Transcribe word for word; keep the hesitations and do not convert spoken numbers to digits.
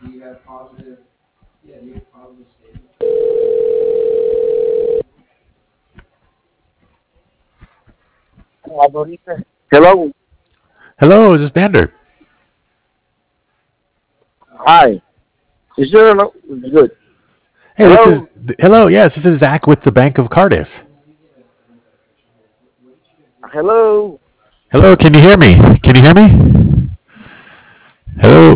Hello. Hello, is this Bander? Hi. Is there no good? Hey, this is Hello. hello. Yes, this is Zach with the Bank of Cardiff. Hello. Hello, can you hear me? Can you hear me? Hello.